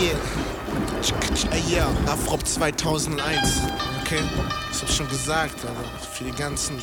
Yeah. Yeah, Afrop 2001. Okay? Ich hab's schon gesagt, aber für die ganzen.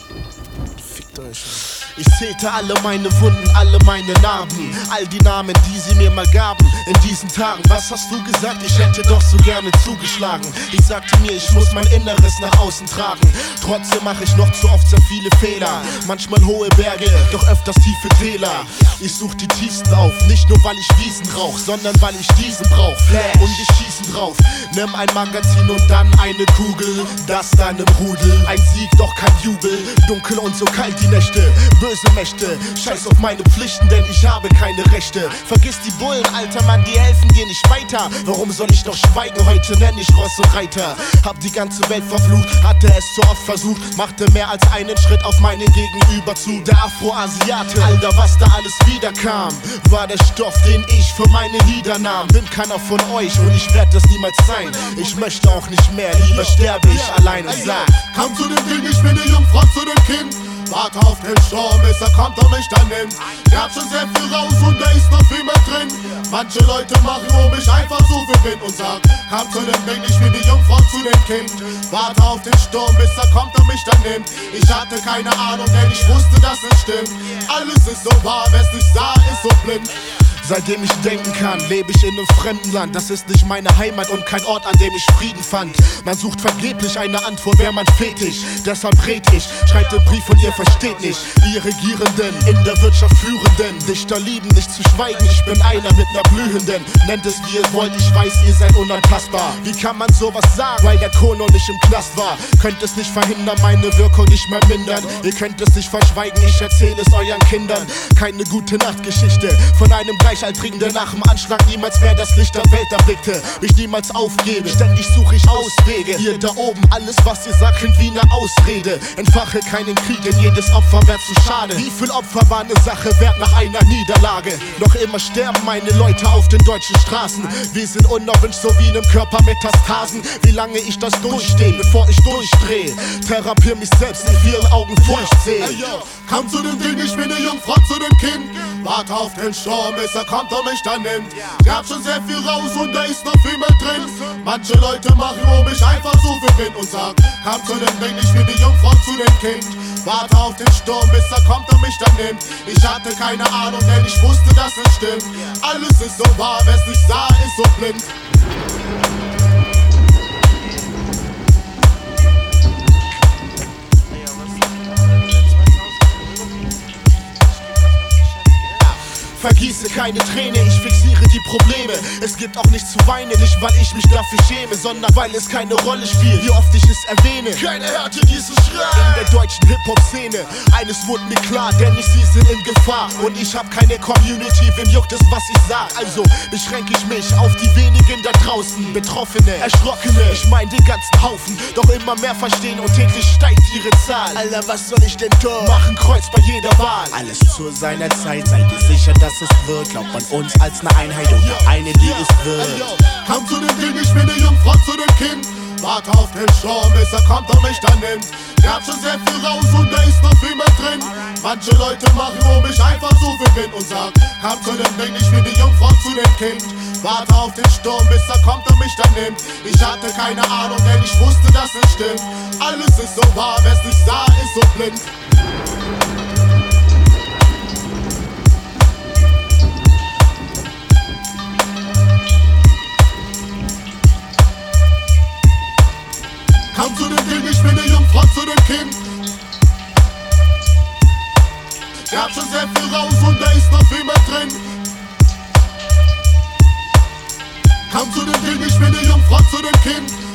Fickt euch. Ich zählte alle meine Wunden, alle meine Narben, all die Namen, die sie mir mal gaben in diesen Tagen. Was hast du gesagt? Ich hätte doch so gerne zugeschlagen. Ich sagte mir, ich muss mein Inneres nach außen tragen. Trotzdem mache ich noch zu oft sehr viele Fehler. Manchmal hohe Berge, doch öfters tiefe Täler. Ich such die tiefsten auf, nicht nur weil ich Wiesen rauch, sondern weil ich diesen brauch. Flash und ich schießen drauf. Nimm ein Magazin und dann eine Kugel. Das dann im Rudel, ein Sieg, doch kein Jubel. Dunkel und so kalt die Nächte, böse Mächte. Scheiß auf meine Pflichten, denn ich habe keine Rechte. Vergiss die Bullen, alter Mann, die helfen dir nicht weiter. Warum soll ich noch schweigen? Heute nenn ich Ross und Reiter. Hab die ganze Welt verflucht, hatte es so oft versucht. Machte mehr als einen Schritt auf meinen Gegenüber zu. Der Afro-Asiate, Alter, was da alles wiederkam, war der Stoff, den ich für meine Lieder nahm. Bin keiner von euch und ich werd das niemals sein. Ich möchte auch nicht mehr, lieber sterbe ich allein und sag: Komm zu dem Ding, ich bin die Jungfrau zu dem Kind. Warte auf den Sturm, bis er kommt und mich dann nimmt. Gab schon sehr viel raus und da ist noch viel mehr drin. Manche Leute machen um ich einfach so viel bin und sag: Komm zu dem Ding, ich bin die Jungfrau zu dem Kind. Warte auf den Sturm, bis er kommt und mich dann nimmt. Ich hatte keine Ahnung, denn ich wusste, dass es stimmt. Alles ist so wahr, wer's nicht sah, ist so blind. Seitdem ich denken kann, lebe ich in einem fremden Land. Das ist nicht meine Heimat und kein Ort, an dem ich Frieden fand. Man sucht vergeblich eine Antwort, wer man Fetisch. Deshalb red ich, schreibt den Brief und ihr versteht nicht. Die Regierenden, in der Wirtschaft Führenden. Dichter lieben nicht zu schweigen, ich bin einer mit ner Blühenden. Nennt es wie ihr wollt, ich weiß, ihr seid unantastbar. Wie kann man sowas sagen, weil der Kono nicht im Knast war? Könnt es nicht verhindern, meine Wirkung nicht mehr mindern. Ihr könnt es nicht verschweigen, ich erzähle es euren Kindern. Keine gute Nachtgeschichte von einem Gleichaltrigen, der nach dem Anschlag niemals mehr das Licht der Welt erblickte. Mich niemals aufgebe, ständig suche ich Auswege. Ihr da oben, alles was ihr sagt klingt wie ne Ausrede. Entfache keinen Krieg, denn jedes Opfer wär zu schade. Wie viel Opfer war ne Sache wert nach einer Niederlage? Noch immer sterben meine Leute auf den deutschen Straßen. Wir sind unerwünscht, so wie in einem Körper Metastasen. Wie lange ich das durchstehe, bevor ich durchdreh? Therapier mich selbst, in vielen Augen Furcht seh. Hey yo, komm zu dem Ding, ich bin die Jungfrau zu dem Kind. Warte auf den Sturm, bis er kommt und mich dann nimmt. Gab schon sehr viel raus und da ist noch viel mehr drin. Manche Leute machen um ich einfach so viel bin und sag: Komm zu dem Ding, ich bin die Jungfrau zu dem Kind. Warte auf den Sturm, bis er kommt und mich dann nimmt. Ich hatte keine Ahnung, denn ich wusste, dass es stimmt. Alles ist so wahr, wer's nicht sah, ist so blind. Vergieße keine Träne, ich fixiere die Probleme. Es gibt auch nichts zu weinen, nicht weil ich mich dafür schäme, sondern weil es keine Rolle spielt, wie oft ich es erwähne. Keine Härte, diesen Schrei in der deutschen Hip-Hop-Szene. Eines wurde mir klar, denn ich sie sind in Gefahr. Und ich hab keine Community, wem juckt es, was ich sag? Also beschränke ich mich auf die wenigen da draußen. Betroffene, Erschrockene, ich mein den ganzen Haufen. Doch immer mehr verstehen und täglich steigt ihre Zahl. Alter, was soll ich denn tun? Mach ein Kreuz bei jeder Wahl. Alles zu seiner Zeit, seid ihr sicher, dass es wird. Glaubt man uns als eine Einheit und eine, die es wird. Komm zu dem Ding, ich bin die Jungfrau zu dem Kind. Warte auf den Sturm, bis er kommt und mich dann nimmt. Gab schon sehr viel raus und da ist noch viel mehr drin. Manche Leute machen um ich einfach so viel bin und sag: Komm zu dem Ding, ich bin die Jungfrau zu dem Kind. Warte auf den Sturm, bis er kommt und mich dann nimmt. Ich hatte keine Ahnung, denn ich wusste, dass es stimmt. Alles ist so wahr, wer's nicht sah, ist so blind. Komm zu dem Ding, ich bin die Jungfrau zu dem Kind. Gab schon sehr viel raus und da ist noch viel mehr drin. Komm zu dem Ding, ich bin die Jungfrau zu dem Kind.